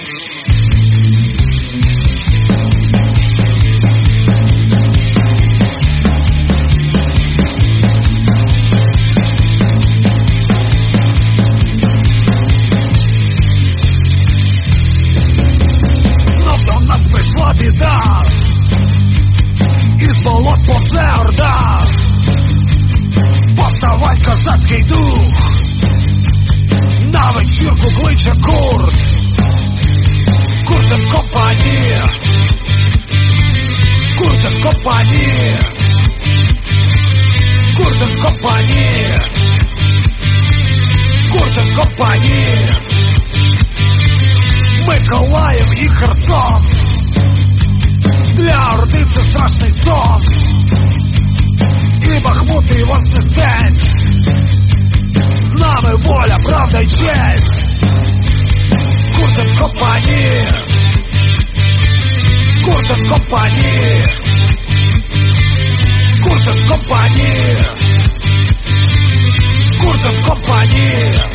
Із болот повзе орда, повставай козацький дух, на вечірку кличе Курт, Курт & Компанія, Курт & Компанія, Курт & Компанія, Курт & Компанія, Миколаїв і Херсон. Для Орди це страшний сон, і Бахмут, і Вознесенськ. З нами воля, правда й честь. Курт & Компанія, Курт & Компанія, Курт & Компанія, Курт & Компанія.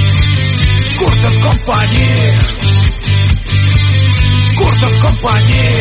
Курт & Компанія, Курт & Компанія.